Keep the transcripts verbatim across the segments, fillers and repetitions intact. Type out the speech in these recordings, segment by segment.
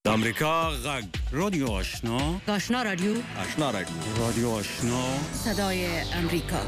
د امریکا غږ رادیو آشنا آشنا رادیو آشنا رادیو رادیو آشنا صدای امریکا.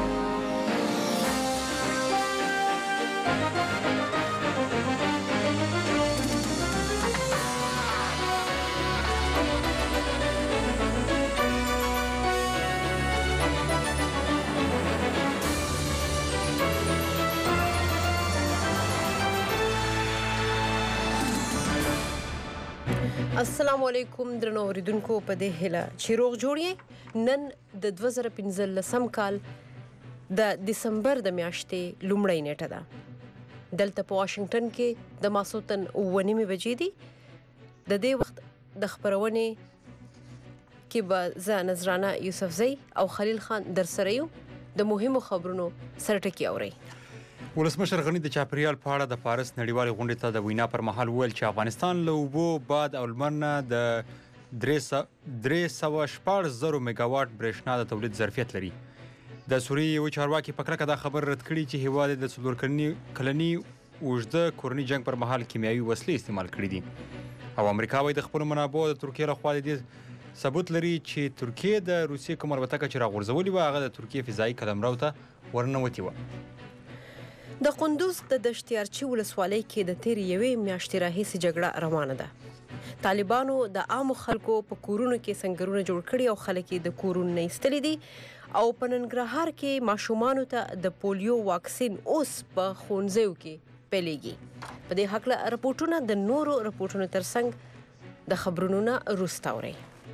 السلام علیکم درنو اوریدونکو په دې هیله چې روغ جوړی. نن د دوه زره پنځلسم کال د دسمبر د میاشتې لومړۍ نیټه ده. دلته په واشنگټن کې د ماسوتن اوه نیمې بجې دي. د دې وخت د خبرونې کې به زه نذرانه یوسفزۍ او خلیل خان در سره یو. د مهمو خبرونو سرټکی اورئ. ولسمشر غنی د چاپریال په اړه د پاریس نړیوالې غونډې ته د وینا پر مهال وویل چې افغانستان له اوبو، باد او لمر نه د درې سوه شپاړس زرو میګاواټ برېښنا د تولید ظرفیت لري. د سوریې یو چارواکي په کلکه دا خبر رد کړي چې هیواد د څلور کلني اوږده کورني جنگ پر مهال کیمیاوي وسلې استعمال کړي دي. او امریکا وايي د خپلو منابعو د ترکیې لخوا د دې ثبوت لري چې ترکیې د روسیې کومه الوتکه چې راغورځولې وه هغه د ترکیې فضایي قلمرو ته ورننوتې وه. د قندوز د دشتیارچي ولسوالۍ کې د تېرې یوې میاشتې راهیسې جګړه روانه ده. طالبانو د عامو خلکو په کورونو کې سنګرونه جوړ کړي او خلک یې د کورونو نه ایستلي دي. او په ننګرهار کې ماشومانو ته د پولیو واکسین اوس په ښوونځیو کې پیلېږي. په دې هکله رپورټونه د نورو رپورټونو ترڅنګ د خبرونو نه وروسته اورئ.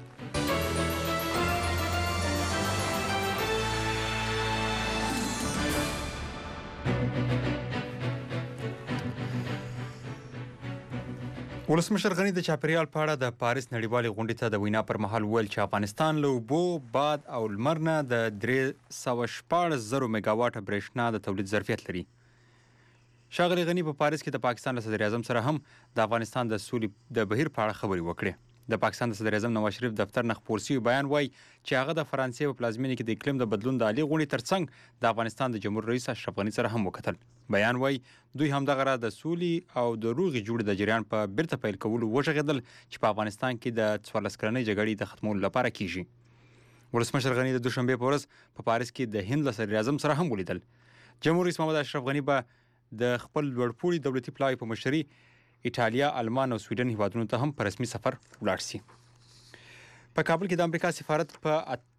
ولسمشر غنی د چاپریال په اړه د پاریس نړیوالې غونډې ته د وینا پر مهال وویل چې افغانستان له اوبو، باد او لمر نه د درې سوه شپاړس زرو میګاواټه برېښنا د تولید ظرفیت لري. ښاغلي غني په پاریس کې د پاکستان له صدر اعظم سره هم د افغانستان د سولې د بهیر په اړه خبرې وکړې. د پاکستان د صدر اعظم نواز شریف دفتر نه خپور شوی بیان وایي چې هغه د فرانسې په پلازمینه کې د اقلیم د بدلون د عالي غونډې ترڅنګ د افغانستان د جمهور رئیس اشرف غني سره هم وکتل. بیان وایي دوی همدغه را د سولې او د روغې جوړې د جریان په بیرته پیل کولو وژغېدل چې په افغانستان کې د څوارلس کلنۍ جګړې د ختمولو لپاره کیږي. ولسمشر غني د دوشنبې په ورځ په پاریس کې د هند له صدر اعظم سره هم ولیدل. جمهور رئیس محمد اشرف غني به د خپل لوړپوړي دولتي پلاوي په مشري ایټالیا، آلمان او سویډن هیوادونو ته هم په رسمي سفر ولاړ شي. په کابل کې د امریکا سفارت په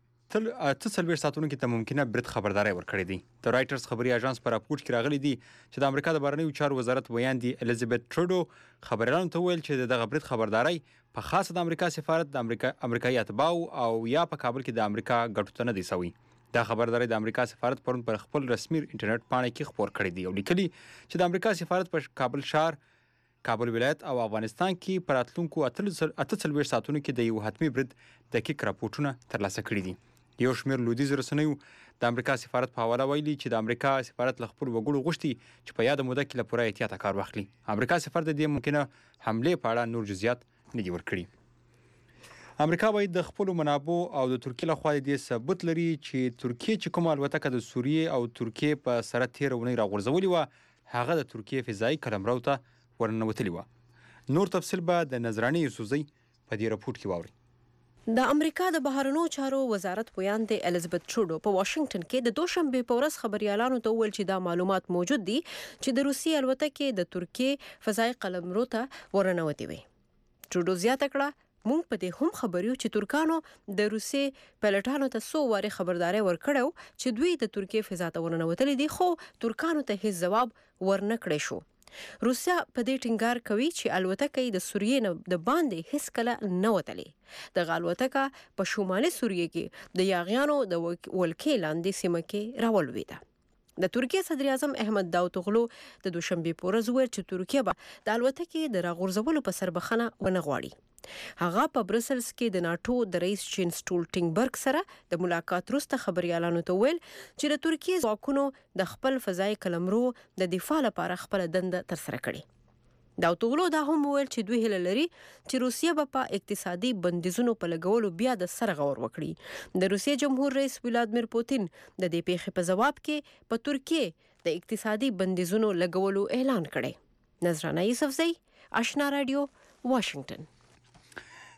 اته څلوېښت ساعتونو کې ته ممکنه برید خبرداری ورکړی دی. د رایټرز خبري اژانس په راپورټ کې راغلی دی چې د امریکا د بهرنیو چارو وزارت ویاندې الیزابت ټروډو خبریالانو ته وویل چې دغه برید خبرداری په خاصه د امریکا سفارت د امریکا امریکایي اتباعو او یا په کابل کې د امریکا ګټو ته نه دی سوی. دا خبرداری د امریکا سفارت پرون پر خپل رسمي انټرنیټ پاڼه کې خپور کړی دی او لیکلي چې د امریکا سفارت په کابل ښار، کابل ولایت او افغانستان کې په راتلونکو اته څلوېښت ساعتونو کې د یو حتمي برید دقیق راپورټونه ترلاسه کړي دي. یو شمېر لویدیځو رسنیو د امریکا سفارت په حواله ویلي چې د امریکا سفارت له خپلو وګړو غوښتي چې په یاده موده کې له پوره احتیاطه کار واخلي. امریکا سفارت د دې ممکنه حملې په اړه نور جزئیات نه دي ورکړي. امریکا باید د خپلو منابعو او د ترکیې لخوا د دې ثبوت لري چې ترکیې چې کومه الوتکه د سوریې او ترکیې په سره تېره اونۍ راغورځولې وه هغه د ترکیې فضایي قلمرو ته ورننوتلې وه. نور تفصیل به د نذرانې یوسفزۍ په دې رپورټ کې واورئ. د امریکا د بهرنیو چارو وزارت ویاندې الیزابت ټروډو په واشنگټن کې د دوشنبې په ورځ خبریالانو ته وویل چې دا معلومات موجود دي چې د روسیې الوتکې د ترکیې فضایي قلمرو ته ورننوتې وي. ټروډو زیاته کړه موږ په دې هم خبر یو چې ترکانو د روسیې پایلټانو ته څو وارې خبرداری ورکړو چې دوی د ترکیې فضا ته ورننوتلي دي خو ترکانو ته هیڅ ځواب ورنکړی شو. روسیا په دې ټینګار کوي چې الوتکه د سوریې نه د باندې هیڅ کله نه وتلې. دغه الوتکه په شمالي سوریې کې د یاغیانو د ولکې لاندې سیمه کې راولوېده. د ترکیې صدر اعظم احمد داوطوغلو د دوشنبې په ورځ وویل چې ترکیه به د الوتکې د راغورځولو په سر بخښنه ونه غواړي. هغه په برسلز کې د ناتو د رئیس جینس ټولټینګبرګ سره د ملاقات وروسته خبریالانو ته ویل چې د ترکیې ځواکونو د خپل فضایي قلمرو د دفاع لپاره خپل دنده ترسره کړې. داوطوغلو دا هم ویل چې دوی هیله لري چې روسیه به په اقتصادي بندیزونو په لګولو بیا د سر غور وکړي. د روسیې جمهور رئیس ولادیمیر پوتین د دې پیښې په ځواب کې په ترکیې د اقتصادي بندیزونو لګولو اعلان کړی. نذرانه یوسفزۍ، آشنا رادیو، واشنگټن.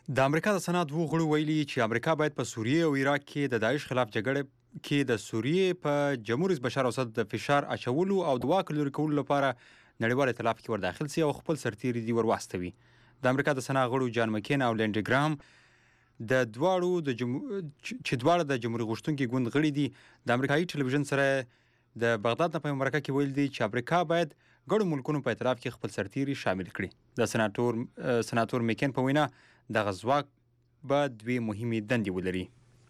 د امریکا د سنا دوه غړو ویلي چې امریکا باید په سوریه او عراق کې د داعش خلاف جګړه کې د سوریه په جمهور رئیس بشار اسد د فشار اچولو او د واک لري کولو لپاره نړیوال ائتلاف کې ورداخل سي او خپل سرتیري دی ورواستوي. د امریکا د سنا غړو جان مکین او لینډي ګرام د دواړو د جم... چې دواړه د جمهوریت غوښتونکي ګوند غړي دي د امریکایي ټلویزیون سره د بغداد نه په مرکه کې ویل دي چې امریکا باید ګڼو ملکونو په ائتلاف کې خپل سرتیري شامل کړي. د سناتور سناتور مکین په وینا د غزواک به دوی مهمې دندې ولري.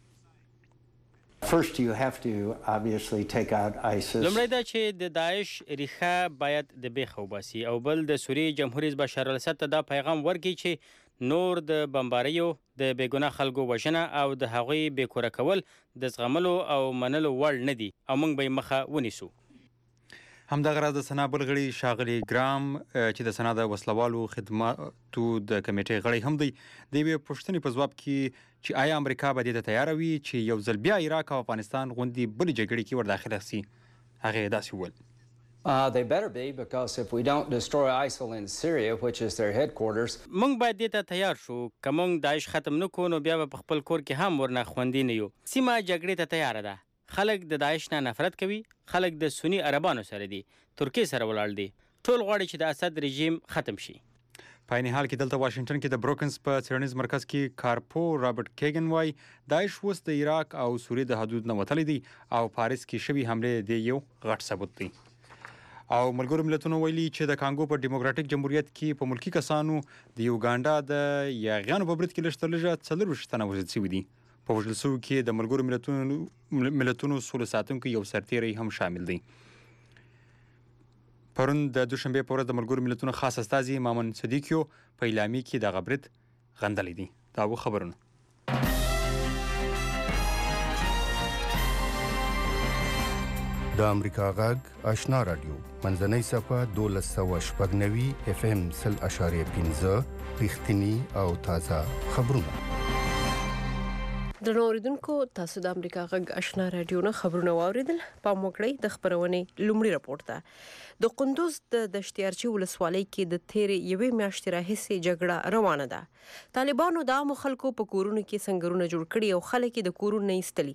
First you have to obviously take out ISIS. لومړی دا چې د داعش ریښه باید د بیخ وباسي او بل د سوریې جمهور رئیس بشار الاسد ته دا پیغام ورکړي چې نور د بمباریو د بیګناه خلکو وژنه او د هغوی بیکوره کول د زغملو او منلو وړ نه دي او موږ به یې مخه ونیسو. همدغه راز د سنا بل غړي ښاغلي ګرام چې د سنا د وسلوالو خدماتو د کمیټې غړی هم دی د یوې پوښتنې په ځواب کې چې آیا امریکا به دې ته تیاره وي چې یو ځل بیا عراق او افغانستان غوندې بلې جګړې کې ورداخله سي، هغې داسې وویل. Uh, they better be, because if we don't destroy ISIL in Syria, which is their headquarters. موږ باید دې ته تیار شو. که موږ داعش ختم نه کړو نو بیا به په خپل کور کې هم ورنه خوندي نه یو. سیمه جګړې ته تیاره ده. خلک د داعش نه نفرت کوي، خلک د سنی عربانو سره دي، ترکیه سره ولاړ دي، ټول غواړي چې د اسد رژیم ختم شي. په عین حال کې دلته واشنگټن کې د بروکنز په څېړنیز مرکز کې کارپو رابرټ کیګن وایي داعش اوس د عراق او سوریې د حدود نه وتلی دی او پاریس کې شوي حملې د یو غټ ثبوت دی. او ملګرو ملتونو ویلي چې د کانګو په ډیموکراتیک جمهوریت کې په ملکی کسانو د یوګانډا د یاغیانو په برید کې لږ تر لږه څلرویشت تنه وژل شوي دي. په وژل شویو کې د ملګرو ملتونو ملتونو سولې ساتونکي یو سرتیری هم شامل دی. پرون د دوشنبې په ورځ د ملګرو ملتونو خاص استازي مامون صدیقیو په اعلامیه کې دغه برید غندلی دی. دا و خبرونه. د امریکا غږ آشنا رادیو منځنۍ صفحه دولس سوه شپږ نوي اف ام سل اشاریه پنځه رښتیني او تازه خبرونه. درنو اوریدونکو، تاسو د امریکا غږ آشنا رادیو نه خبرونه واوریدل. پام وکړئ د خبرونې لومړی راپور ته. د قندوز د دشتیارچي ولسوالۍ کې د تیرې یوې میاشتې راهیسې جګړه روانه ده. طالبانو د عامو خلکو په کورونو کې سنګرونه جوړ کړي او خلک یې د کورونو نه ایستلي.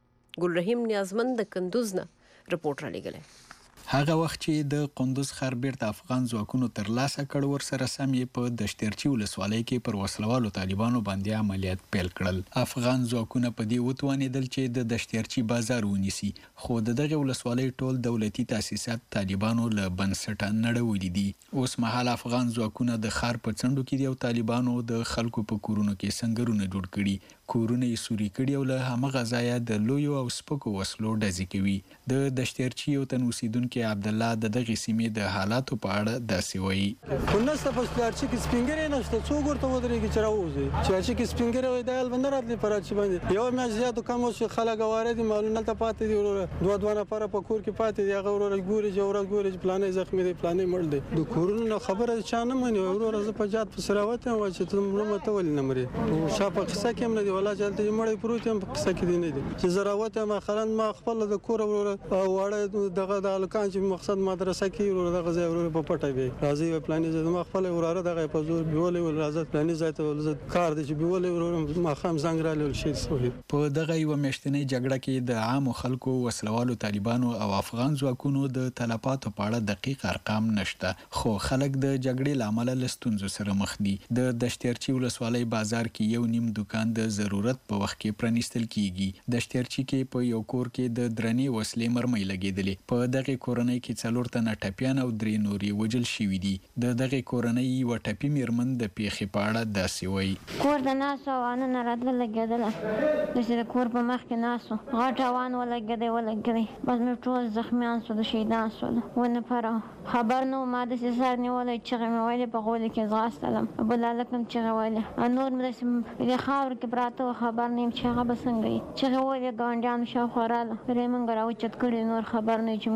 ګل رحیم نیازمند د قندوز نه رپورټ را لېږلی. هغه وخت چې د قندوز ښار بیرته افغان ځواکونو ترلاسه کړ، ورسره سم یې په دشتیارچي ولسوالۍ کې پر وسلوالو طالبانو باندې عملیات پیل کړل. افغان ځواکونه په دې وتوانېدل چې د دشتیارچي بازار ونیسي، خو د دغې ولسوالۍ ټول دولتي تاسیسات طالبانو له بنسټه نړولي دي. اوس مهال افغان ځواکونه د ښار په څنډو کې دي او طالبانو د خلکو په کورونو کې سنګرونه جوړ کړي، کورونه یې سوري کړي او له همغه ځایه د لویو او سپکو وسلو ډزې کوي. د دشتیارچي یو تن اوسیدونکی عبد الله د دغې سیمې د حالاتو په اړه داسې وایي. خو نشته په دشتیارچي کې سپینګری نشته، څوک ورته ودرېږي چې راووځي. دشتیارچي کې سپینګری وایي دا هلته نه راتلي په راچي باندې. یوه میاشت زیات کم اوس چې خلک اواره دي، معلوم هلته پاتې دي، وروره دوه دوه نفره په کور کې پاتې دي. هغه وروره ګوري چې ورځ ګوري چې فلانی زخمي دی، فلانی مړ دی. د کورونو نه خبره چا نه مني. وروره زه په جات پسې راوتم وایي چې ته مړه ته ولې نه مرې؟ شا په قصه کې هم نه دي، والله چې هلته مړی پروت یم په قصه کې دی نه دي. چې زه راوتم خلند ما خپله د کوره وروره واړه دغه د هلکان چې مقصد مدرسه کې وروره دغه ځای وروره په پټه بیا راځي وایي فلاني ځای زما خپله وراره دغه په زور بیولی ول راځه فلاني ځای ته کار دی چې بیولی وروره ماښام زنګ رالی ول شهید شوی. په دغه یوه میاشتنۍ جګړه کې د عامو خلکو، وسلوالو طالبانو او افغان ځواکونو د تلفاتو په اړه دقیق ارقام نشته، خو خلک د جګړې له امله له ستونزو سره مخ دي. د دشتیارچي ولسوالۍ بازار کې یو نیم دوکان د ضرورت په وخت کې پرانیستل کیږي. دشتیارچي کې په یو کور کې د درنې وسلې مرمۍ لګېدلې. په دغې کورنۍ کې څلور تنه ټپیان او درې نورې وژل شوي دي. د دغې کورنۍ یوه ټپي میرمن د پیښې په اړه داسې وایي. کور د ناستو اوانونه راتله لګېدله، داسې د کور په مخ کې ناست وو، غټ اوان ولګېدی ولګېدی، بس مې ټول زخمیان سول، شهیدان سول، ونه خبر نه و. ما داسې سر نیولی چغې مې ویلې، په غولي کې ځغاستلم، بل هلک هم چغې ویلې، نور مې داسې په دې خاورو کې پراته وو، خبر نه یم چې هغه به څنګه وي. چغې ویلې ګاونډیانو شاوخوا راله، پرې یې موږ راوچت کړي، نور خبر نه وي چې موږ بیا څنګه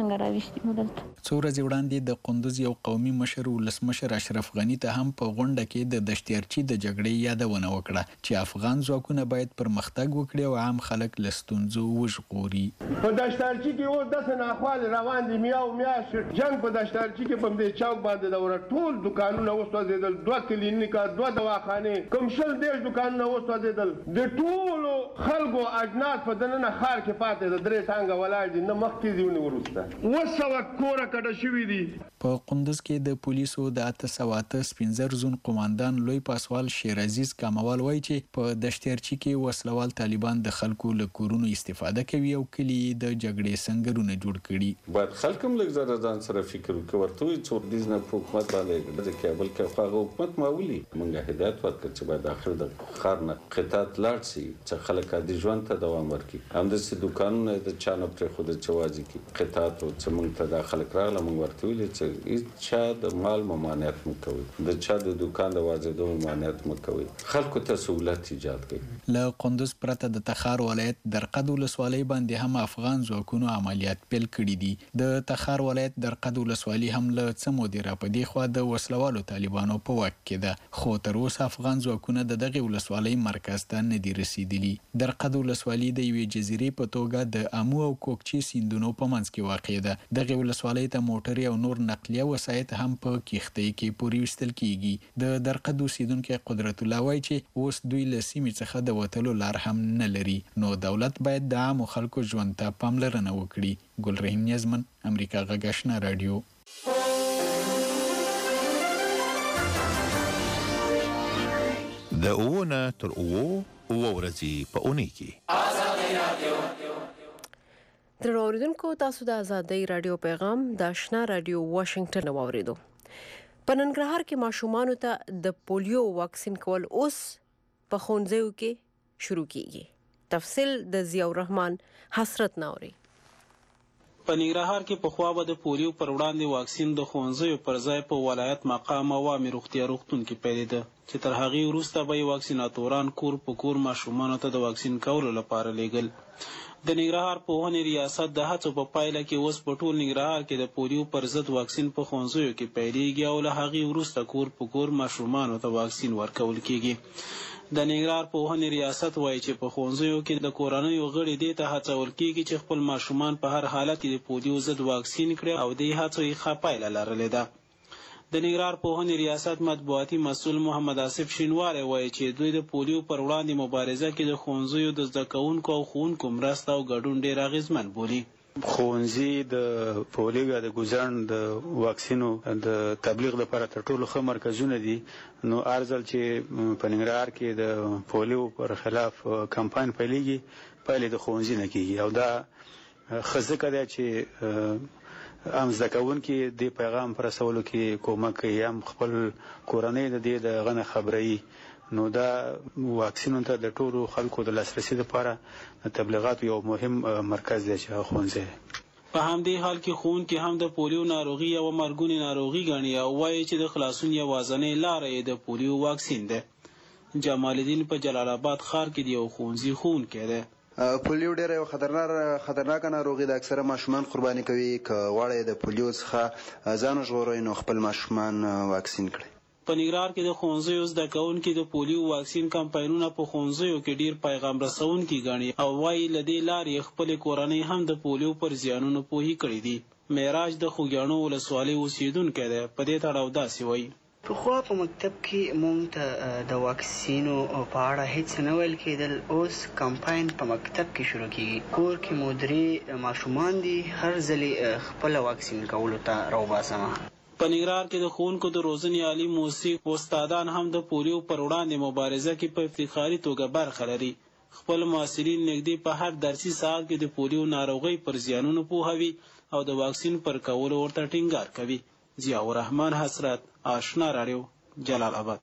څنګه راوستي مو دلته. څو ورځې وړاندې د قندوز یو قومي مشر ولسمشر اشرف غني ته هم په غونډه کې د دشتیارچي د جګړې یادونه وکړه چې افغان ځواکونه باید پرمختګ وکړي او عام خلک له ستونزو وژغوري. په دشتیارچي کې اوس داسې ناخوالې روان دي، میاو میاشت جنګ په دشتیارچي کې په دې چوک باندې د ور ټول دکانونه وسوځېدل، دوه کلینیکا، دوه دواخانې، کوم شل دېرش دکانونه وسوځېدل. د ټولو خلکو اجناس په دننه ښار کې پاتې د درې ټانګه ولاړ دي، نه مخکې دي ونه وروسته. اووه سوه کوره کډه شوي دي. په قندوز کې د پولیسو د اته سوه اته سپین زر زون قوماندان لوی پاسوال شیر عزیز کاموال وایي چې په دشتیارچي کې وسلوال طالبان د خلکو له کورونو استفاده کوي او کلی د جګړې سنگرونه جوړ کړي. باید خلک هم لږ زره ځان سره فکر وکړي، ورته وایي چې ورډیز نه په حکومت باندې د کابل کې خو هغه حکومت معمولي موږ هدایت ورکړ چې باید اخر د ښار نه قطعات لاړ شي چې خلک عادي ژوند ته دوام ورکړي. همداسې دوکانونه د چا نه پرېښودل چې واځي کړي قطعات چې موږ ته دا خلک راغله، موږ ورته ویلي چې هېڅ چا د مال ممانعت مه کوئ، د چا د دوکان د واځېدو ممانعت مه کوئ، خلکو ته سهولت ایجاد کړئ. له قندوز پرته د تخار ولایت درقد ولسوالۍ باندې هم افغان ځواکونو عملیات پیل کړي دي. د تخار ولایت درقد ولسوالي هم له څه مودې راپدې خوا د وسلوالو طالبانو په واک کې ده، خو تر اوسه افغان ځواکونه د دغې ولسوالۍ مرکز ته نه دي رسیدلي. درقد ولسوالي د یوې جزیرې په توګه د امو او کوکچې سیندونو په منځ کې واقع ده. دغې ولسوالۍ ته موټرې او نور نقلیه وسایط هم په کښتۍ کې پورې ویستل کیږي. د درقد اوسیدونکی قدرت الله وایي چې اوس دوی له سیمې څخه د وتلو لار هم نه لري، نو دولت باید د عامو خلکو ژوند ته پاملرنه وکړي. ګلرحیم نیازمن، امریکا غږ آشنا راډیو. د اووه نه تر اووه اووه ورځې په اونۍ کې آزادۍ راډیو. درنو اوریدونکو، تاسو د آزادۍ راډیو پیغام د آشنا راډیو واشنگټن واوریدو. په ننګرهار کې ماشومانو ته د پولیو واکسین کول اوس په ښوونځیو کې شروع کیږي. تفصیل د ضیاء الرحمن حسرت ناوري. په ننګرهار کې پخوا به د پولیو پر وړاندې واکسین د ښوونځیو پر ځای په ولایت مقام عوامي روغتیا روغتون کې پیلېده، چې تر هغې وروسته به یې واکسیناتوران کور په کور ماشومانو ته د واکسین کولو لپاره لیږل. د ننګرهار پوهنې ریاست د هڅو په پایله کې اوس په ټول ننګرهار کې د پولیو پر ضد واکسین په ښوونځیو کې پیلېږي او له هغې وروسته کور په کور ماشومانو ته واکسین ورکول کېږي. د ننګرهار پوهنې ریاست وایي چې په ښوونځیو کې د کورنیو غړي دې ته هڅول کېږي چې خپل ماشومان په هر حالت کې د پولیو ضد واکسین کړي او دې هڅو یې ښه پایله لرلې ده. د ننګرهار پوهنې ریاست مطبوعاتي مسؤل محمد آصف شینواری وایي چې دوی د پولیو پر وړاندې مبارزه کې د ښوونځیو د زده کوونکو او ښوونکو مرسته او ګډون ډېر اغېزمن بولي. ښوونځي د پولیو د ګزارن د واکسینو د تبلیغ لپاره تر ټولو ښه مرکزونه دي. نو ارزل چې په ننګرهار کې د پولیو پر خلاف کمپاین پیلېږي، پیلې د ښوونځي نه کېږي او دا ښه ځکه دی چې هم زده کوونکي د پیغام په رسولو کې کومک کوي، هم خپل کورنۍ د دې د غنه خبري. نو دا واکسینونو ته د ټولو خلکو د لاسرسي لپاره د تبلیغاتو یو مهم مرکز دی چې ښوونځی. په همدې حال کې ښوونکي هم د پولیو ناروغي یوه مرګونې ناروغي ګڼي او وایي چې د خلاصون یوازینۍ لاره یې د پولیو واکسین دی. جمال الدین په جلال آباد ښار کې د یو ښوونځي ښوونکی دی. پولیو ډېره یو خطرناک خطرناکه ناروغي ده، اکثره ماشومان قرباني کوي. که غواړئ د پولیو څخه ځان وژغورئ نو خپل ماشومان واکسین کړئ. په ننګرهار کې د ښوونځیو زده کوونکي د پولیو واکسین کمپاینونه په ښوونځیو کې ډېر پیغام رسونکي ګڼي او وایي له دې لارې خپلې کورنۍ هم د پولیو پر زیانونو پوهې کړي دي. معراج د خوږیاڼو ولسوالۍ اوسیدونکی دی، په دې تړاو داسې وایي. پخوا په مکتب کې موږ ته د واکسینو په اړه هیڅ نه ویل کېدل، اوس کمپاین په مکتب کې شروع کېږي. کور کې مو درې ماشومان دي، هر ځلې خپله واکسین کولو ته راوباسمه. په ننګرهار کې د ښوونکو د روزنې عالي موثق استادان هم د پولیو پر وړاندې مبارزه کې په افتخاري توګه برخه لري. خپل محصلین نږدې په هر درسي ساعت کې د پولیو ناروغۍ پر زیانونو پوهوي او د واکسین پر کولو ورته ټینګار کوي. ضیاء الرحمن حسرت، آشنا راډیو، جلال آباد.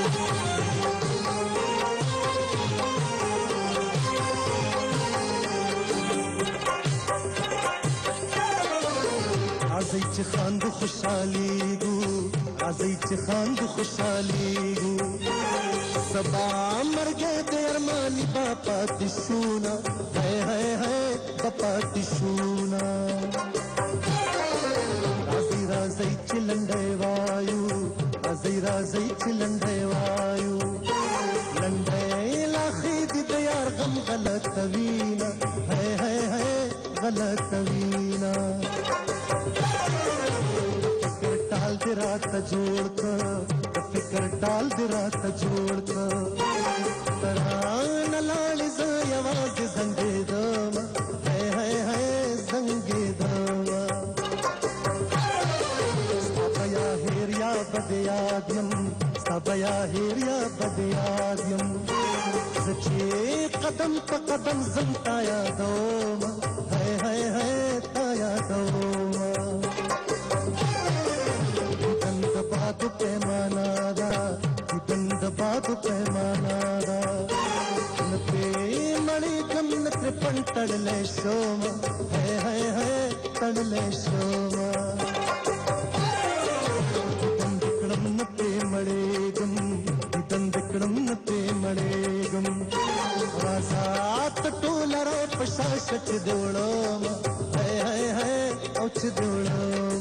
راځئ چې خاندو خوشحالیږو، راځئ چې خاندو خوشحالیږو، سبا مرګ د ارماني با پاتې شونا، هی هی هی با پاتې شونا. راځي چې لنډې وایو راځي راځي چې لنډې وایو لنډې لاخې دې د یار غم غلطوینا هي هي هي غلطوینا فکر ټال دې رات جوړ کړ فکر ټال دې رات جوړ کړ تران لاړې ز یوازې زنګې دم هي هي هي زنګې دم ستاپیا هیر یا بد یادیم ستاپیا هیر یا بد یادیم زچې قدم په قدم زم تا یادوم هي هي هي تا یادوم دند باد پیمانا دا دند باد پیمانا دا نته مړی کم نتر پن تړلې شوم هي هي هي تړلې شوم دند کړم نته مړی کم دند کړم نته مړی کم رازات ټولره پښاشت دیوړم هي هي هي او چې دیوړم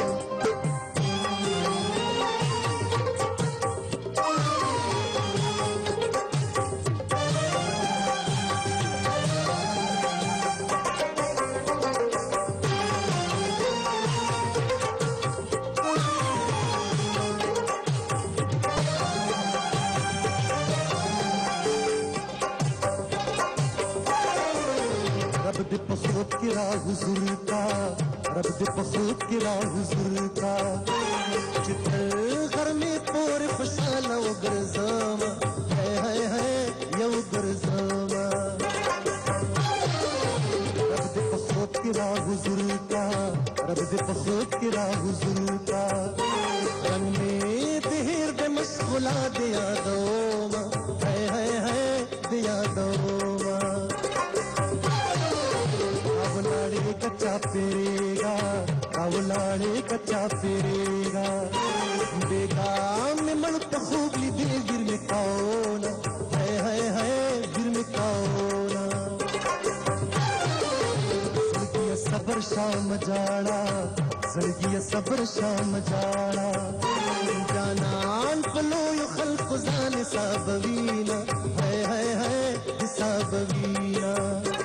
رب دې په خوب کې را حضور کا رب دې په خوب کې را حضور کا چې تر غرمې پورې خوشاله وګرځم هی هی هی یو ګرځم رب دې په خوب کې را حضور کا رب دې په خوب کې را حضور کا رنگ مې د هیر د مشغولا دې یادوم هی هی هی دې یادوم कच्चा पेरेगा कावलाड़े कच्चा पेरेगा बेगाम में मण तो खूब ली दिल गिर में कौन है है है गिर में कौन सड़गिया सबर शाम जाड़ा सड़गिया सबर शाम जाड़ा जानान पलो यो खल्क जान साबवीना है है है साबवीना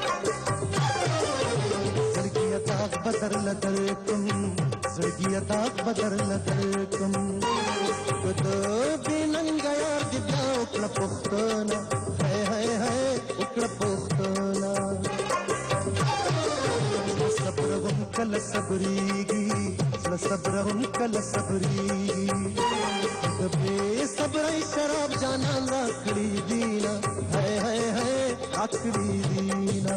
ताक बदर लदरकम सड़गिया ताक बदर लदरकम कद बिनंगा यार दिब्या उकड़ा पुख्तना है है है उकड़ा पुख्तना सब्र हम कल सबरीगी सब्र हम कल सबरीगी दबे सब्र शराब जाना लाकड़ी दीना है है है आकड़ी दीना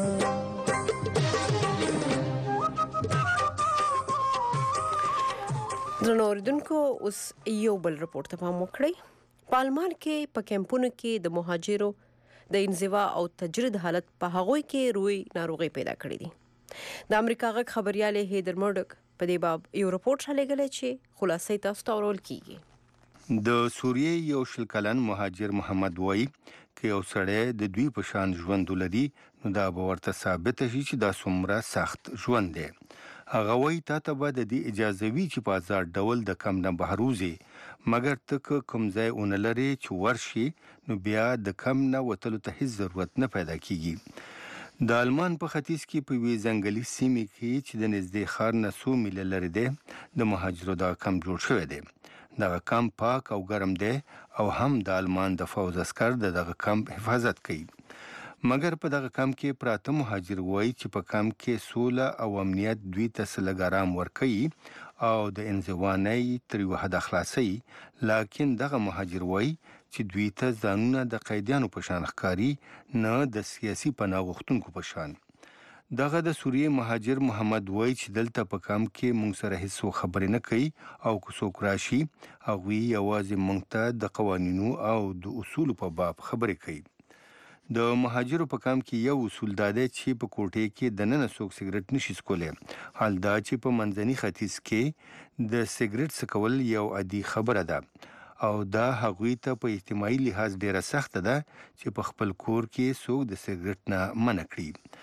درنو اوریدونکو اوس یو بل رپورټ ته پام وکړئ پالمان کې په کیمپونو کې د مهاجرو د انزوا او تجرید حالت په هغوی کې روی ناروغي پیدا کړې دي د امریکا غږ خبريال هیدر مرډک په دې باب یو رپورټ شلېږلی چې خلاصې تاسو ته ورول کیږي د سوریې یو شل کلن مهاجر محمد وای کې یو سړی د دوی په شان ژوند ولري نو دا به ورته ثابت شي چې دا څومره سخت ژوند دی هغه وای ته ته به د دې اجازه وی چې په آزاد ډول د کم نه بهروزي مګر تک کوم ځای اون لري چې ورشي نو بیا د کم نه وتلو ته هیڅ ضرورت نه پیدا کیږي د آلمان په ختیځ کې په وی ځنګلي سیمې کې چې د نږدې ښار نه څو میله لري دی د مهاجرو دا کم جوړ شوی دی دغه کم پاک او ګرم دی او هم د آلمان د فوز عسكر دغه کم حفاظت کوي مګر په دغه کم کې پراته مهاجر وای چې په کم کې سوله او امنیت دوی ته سلګارام ورکي او د انزواني تر یو حد خلاصي لکه دغه مهاجر وای چې دوی ته ځانونه د قیدیانو په شان ښکاری نه د سیاسي پناه غوښتونکو په شان دغه د سوریې مهاجر محمد وای چې دلته په کم کې مونږ سره هیڅ خبرې نه کوي او کو څوک راشي هغه یوازې مونږ ته د قوانینو او د اصول په باب خبرې کوي د مهاجرو په کم کې یو اصول داده چې په کوټې کې د نن څوک سیګریټ نشي سکولای حال دا چې په منځني ختیځ کې د سیګریټ سکول یو عادي خبره ده او دا هغوی ته په اجتماعي لحاظ ډیره سخته ده چې په خپل کور کې څوک د سیګریټ نه منع کړي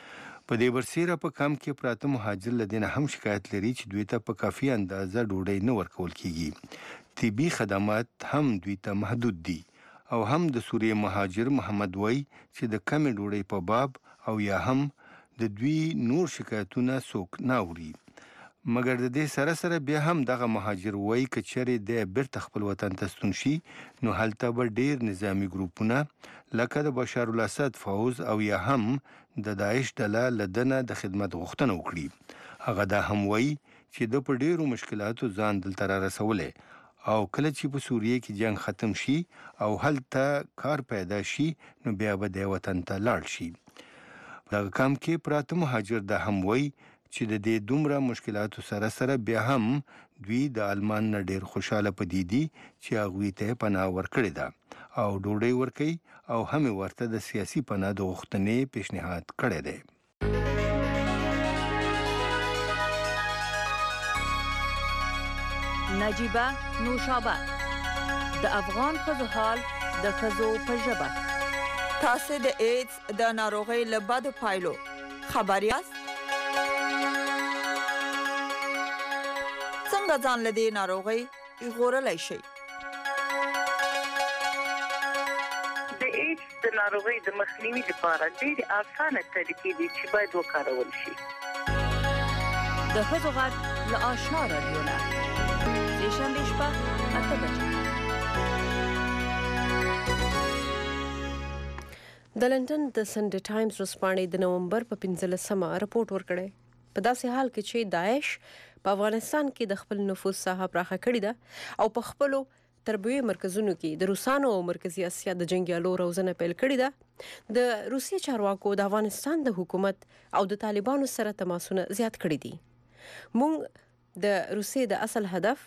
په دې برسیره په کم کې پراته مهاجر لدینه هم شکایت لري چې دوی ته په کافي اندازه ډوډۍ نه ورکول کیږي. طبي خدمات هم دوی ته محدود دي او هم د سوریه مهاجر محمد وای چې د کمې ډوډۍ په باب او یا هم د دوی نور شکایتونه څوک نه اوري. مګر د دې سره سره بیا هم دغه مهاجر وای کچرې د بیرته خپل وطن ته ستون شي نو هلته به ډیر نظامی ګروپونه لکه د بشار الاسد فوز او یا هم د داعش ډله لدنه د خدمت غوښتنه وکړي. هغه دا هم وای چې د په ډیرو مشکلاتو ځان دلته را رسولی او کله چې په سوریه کې جنگ ختم شي او هلته کار پیدا شي نو بیا به د وطن ته لاړ شي. دغه کم کې پراته مهاجر دا هم وای چې د دې دومره مشکلاتو سره سره بیا هم دوی د آلمان نه ډیر خوشاله پدې دي چې هغوی ته پناه ورکړې ده او ډوډۍ ورکوي او هم ورته د سیاسي پناه د غوښتنې پیشنهاد کړی دی. نجیبه نوشابه د افغان ښځو حال د ښځو په ژبه. تاسو د ایډز د ناروغۍ له بدو پایلو خبر یاست؟ څنګه ځان له دې ناروغۍ ژغورلی شئ؟ د ایډز د ناروغۍ د مخنیوي لپاره ډېرې اسانه طریقې دي چې باید وکارول شي. د ښځو غږ له آشنا راډیو نه سه‌شنبه شپه اته بجې. د لندن د سنډے ټایمز ورځپاڼې د نومبر په پنځلسمه راپورټ ورکړی په داسې حال کې چې داعش په افغانستان کې د خپل نفوذ ساحه پراخه کړې ده او په خپلو تربیوي مرکزونو کې د روسانو او مرکزي اسیا د جنګیالو روزنه پیل کړې ده. د روسیې چارواکو د افغانستان د حکومت او د طالبانو سره تماسونه زیات کړي دي. موږ د روسیې د اصل هدف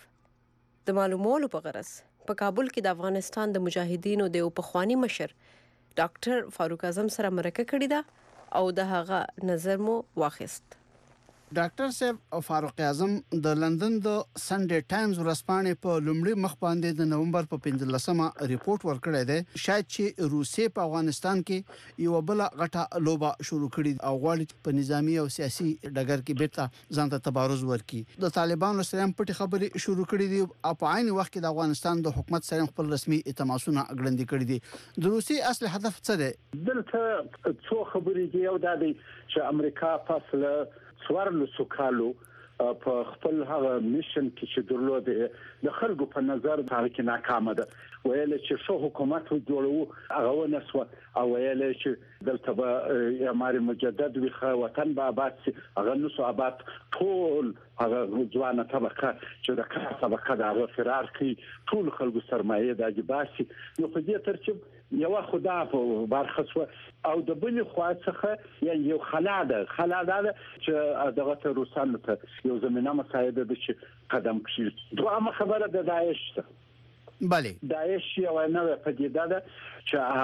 د معلومولو په غرض په کابل کې د افغانستان د مجاهدینو د یو پخواني مشر ډاکټر فاروق اعظم سره مرکه کړې ده او د هغه نظر مو واخیست. ډاکټر صاحب فاروق اعظم د لندن د سنډے ټایمز ورځپاڼې په لومړي مخ باندې د نومبر په پنځلسمه ریپورت ورکړی دی شاید چې روسیې په افغانستان کې یو بل غټه لوبه شروع کړې او غواړي په نظامی او سیاسي ډګر کې بیرته ځان ته تبارز ورکړي. د طالبانو سره هم پټي خبرې شروع کړې دي او په عین وخت کې د افغانستان د حکومت سره خپل رسمي تماسونه ګړندې کړي دي. د روسیې اصل هدف څه دی؟ دلته څو خبرې دي او دا دی چې امریکا فاصله څوارلسو کالو په خپل هغه میشن کې چې درلود د خلکو په نظر هغه کې ناکامه ده. ویل چې شو حکومت جوړو هغه ونسو او ویل چې دلته به امر مجدد وي وطن به آباد شي هغه نو سو آباد ټول هغه ځوانه طبقه چې د کار طبقه د هغه فرار کوي ټول خلکو سرمایه د اجباسي نو په دې ترتیب یو خدا په برخه او د بل خوا څخه یعنی یو خلاده خلاده چې دغه روسانو ته یو زمينه مساعده د قدم کړي. دوه خبره د داعش ته بله داعش یو نوې پدیده ده چې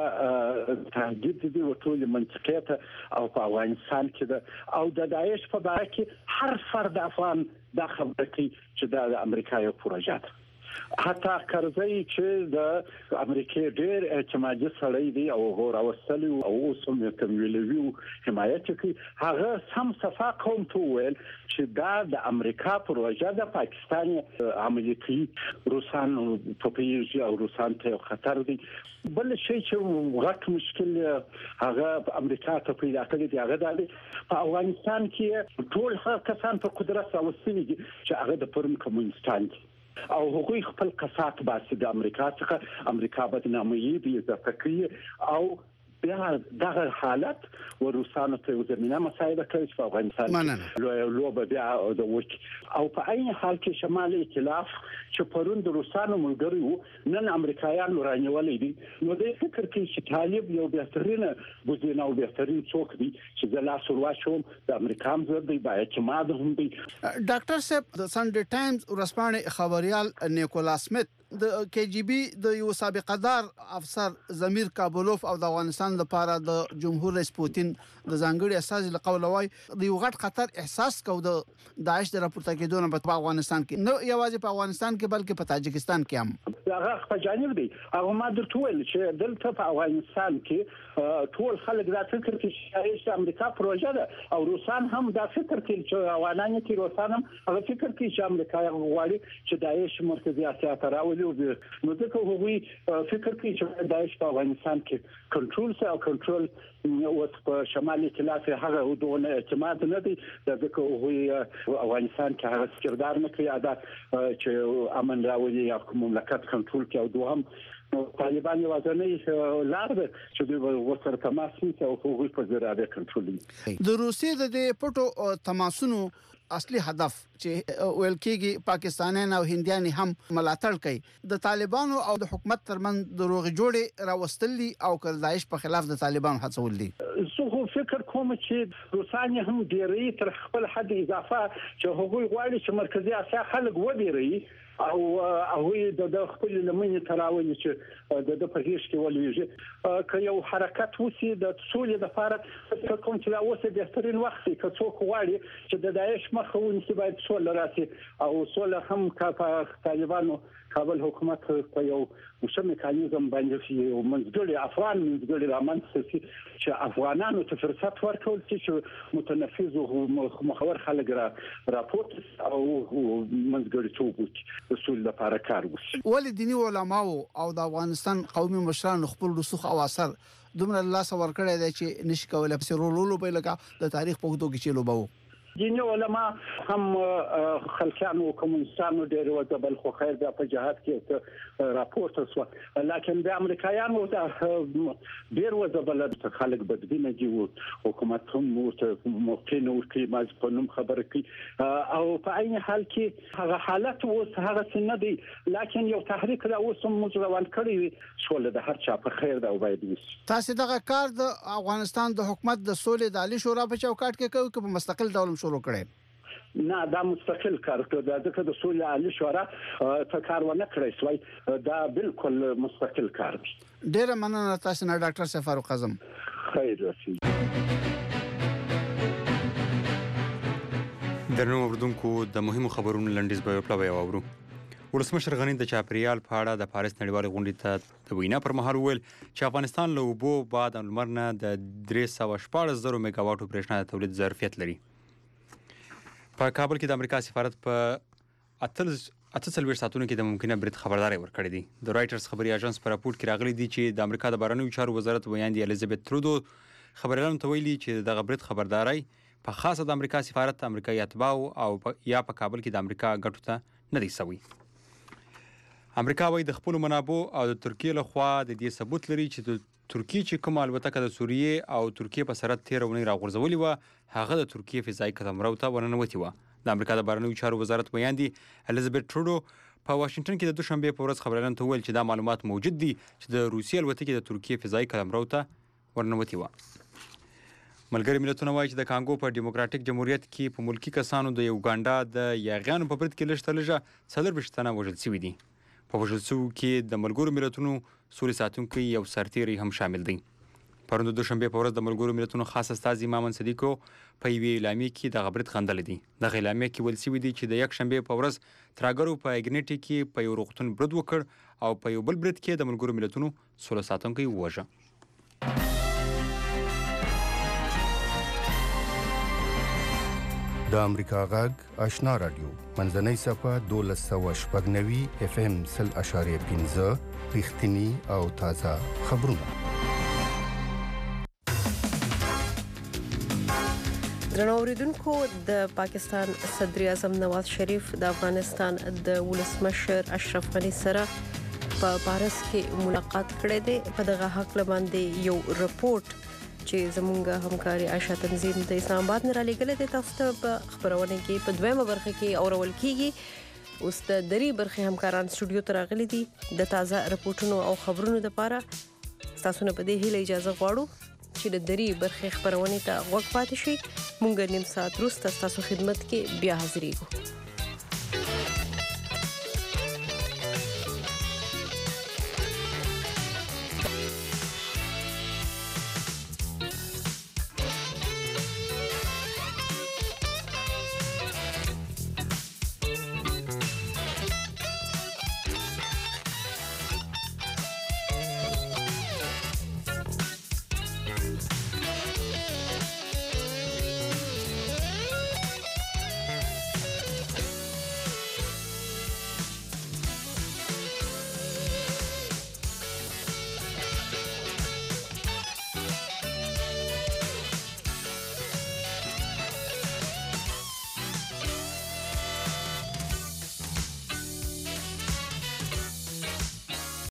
هغه تهدید دي او ټول منطقه او په افغانستان کې ده او د داعش په اړه کې هر فرد افغان دا خبره کوي چې د امریکا یو پروژه ده. حتی کرزی چې د امریکای ډېر اعتمادي سړی دی او غوړ اوسلی او اوس هم تمویلوي حمایت کوي هغه سم صفا قوم ته ویل چې دا د امریکا پروژه د پاکستان عملي کوي روسان په پیژي او روسان ته خطر دی. بل شي چې غټ مشکل هغه امریکا ته پیدا کړی دی هغه د په افغانستان کې ټول هغه کسان په قدرت راوستي دي چې هغه د پرم کمونستان دي او هغوی خپل قصات باسي د امریکا څخه امریکا بدنامي دي ځکه او بیا دغه حالت و روسانو ته زمينه مساعده کوي په افغانستان لو لو بیا د وک او په اي حال کې شمال ائتلاف چې پرون د روسانو ملګری نن امریکایانو رانیولې دي نو د فکر کې چې طالب یو بهترینه بوزینه او بهترین څوک دی چې د لاس ورواچوم د امریکا هم زړه دی باید چې ماده هم دی. ډاکټر صاحب د سنډے ټایمز ورځپاڼې خبريال نیکولاس سمیت د کې جی بي د یو سابقه دار افسر ضمیر کابلوف او د افغانستان لپاره د جمهور رئیس پوتین د ځانګړي اساس لقول وای د یو غټ خطر احساس کو د داعش د راپورته کېدو نه په افغانستان کې نو یوازې په افغانستان کې بلکې په تاجکستان کې هم هغه په جانب دی هغه ما درته ویل چې دلته په افغانستان کې ټول خلک دا فکر کوي چې امریکا پروژه ده او روسان هم دا فکر کوي چې افغانان کې روسان هم هغه فکر کوي چې امریکا غواړي چې داعش مرکزي اسیا ته راولي نو ځکه هغوی فکر کوي چې داعش په افغانستان کې کنټرول سره او کنټرول اوس په شمالي ائتلاف هغه دونه اعتماد نه دی ځکه هغوی افغانستان کې هغه کردار نه کوي ادا چې امن راولي یا مملکت کنټرول کوي او دوهم نو طالبان یوازې لار ده چې دوی ورسره تماس نیسي او هغوی په زراده کنټرول کوي د روسیې د دې پټو تماسونو اصلي هدف چې ویل کېږي پاکستانیان او هندیان هم ملاتړ کوي د طالبانو او د حکومت ترمن د روغ جوړې راوستل دي او د داعش په خلاف د طالبانو هڅول دي زه فکر کوم چې روسان هم ډېری تر خپل حد اضافه چې هغوی غواړي چې مرکزي اسیا خلک ودیري او هغه د خپل لمنې تراولي چې د د پرهیش کې ولېږي که یو حرکت وسی د سولې لپاره کوم چې لا اوسه بهترین وخت کې څوک غواړي چې د داعش مخه ونیسي باید سوله راسي او سوله هم کا طالبانو کابل حکومت په یو مشر میکانیزم باندې یو منځګړی افغان منځګړی رامنځته شي چې افغانانو ته فرصت ورکول شي چې متنفذ او مخور خلک را راپورټ او منځګړی څوک اصول لپاره کار وشي ولې دینی علماو او د افغانستان قومي مشران خپل رسوخ او اثر دومره الله سور کړی دی چې نشي کولای په رولولو په لکه د تاریخ په وګړو کې چلو بو دینی علما هم خلکانو کومستانو ډېر وځبل خو خیر د په جهاد کې راپورټ وسو لکه د امریکایانو د ډېر وځبل د خلک بدبینه دي او حکومت هم موقع نو کې ماز په نوم خبره کوي او په عین حال کې هغه حالت اوس هغه څه نه دی لکه یو تحریک را اوس موږ روان کړی شول د هر چا په خیر دا وباید وي تاسو دغه کار د افغانستان د حکومت د سولې د عالی شورا په چوکاټ کې کوي چې په مستقل ډول شروع کړي نه دا مستقل کار کوي دا ځکه د سولې عالی شورا ته کار ونه کړی سوی دا بالکل مستقل کار دی ډیره مننه تاسو نه ډاکټر سفاروق اعظم خیر رسي درنو اوردونکو د مهمو خبرونو لنډیز به په لوي اورو ولسمشر غنی د چاپریال په اړه د پاریس نړیوال غونډې ته د وینا پر مهال ویل چې افغانستان له اوبو باد او لمر نه د درې سوه شپاړس زره میگا واټو برېښنا د تولید ظرفیت لري په کابل کې د امریکا سفارت په اته څلوېښت ساعتونو کې د ممکنه برید خبرداری ورکړې دي د رایټرز خبري اژانس په راپور کې راغلي دي چې د امریکا د بهرنیو چارو وزارت ویاندې الیزابت ترودو خبريالانو ته ویلي چې دغه برید خبرداری په خاصه د امریکا سفارت امریکایي اتباعو او یا په کابل کې د امریکا ګټو ته نه دی سوی امریکا وايي د خپل منابع او د ترکیه له خوا د دې ثبوت لري چې د ترکیه چې کوم الوتکه د سوریې او ترکیه په سرحد تیر ونی راغورځولې و هغه د ترکیه فضایي قلمرو ته ورننوتې و د امریکا د بهرنیو چارو وزارت ویاندې الیزابت ترودو په واشنگټن کې د دوشنبه په ورځ خبريالانو ته ویل چې دا معلومات موجود دي چې د روسیې الوتکې د ترکیه فضایي قلمرو ته ورننوتې و ملګری ملتونه وایي چې د کانګو په ډیموکراتیک جمهوریت کې په ملکی کسانو د یوګانډا د یاغیانو په برید کې لږ تر لږه څلور تنه وژل شوي دي په وژل شوو کې د ملګرو ملتونو سولې ساتونکي یو سرتیری هم شامل دی پرون د دوشنبه په ورځ د ملګرو ملتونو خاص استازي مامن صدیقو په یوې اعلامیه کې د غبرت غندل دي د اعلامیه کې ویل شوی دی چې د یک شنبه په ورځ تراګرو په اګنیټي کې په یو روغتون برید وکړ او په یو بل برید کې د ملګرو ملتونو سولې ساتونکي ووژه د امریکا غږ آشنا رادیو منځنۍ صفه دولس سوه شپږ نوي اف ام سل اشاریه پنځه رښتینی او تازه خبرونه درنو اوریدونکو د پاکستان صدر اعظم نواز شریف د افغانستان د ولسمشر اشرف غنی سره په پاریس کې ملاقات کړې ده په دغه حق باندې یو رپورت چې زمونږ همکاري عائشہ تنظیم د اسلام آباد نه را لګلې ده تاسو ته په خبرونه کې په دویمه برخه کې اورول کیږي اوس د درې برخه همکاران سټوډیو ته راغلي دي د تازه رپورټونو او خبرونو لپاره تاسو نه په دې هیله اجازه غواړو چې د درې برخه خبرونه ته وقفه پاتې شي مونږ نیم ساعت وروسته تاسو خدمت کې بیا حاضرېږو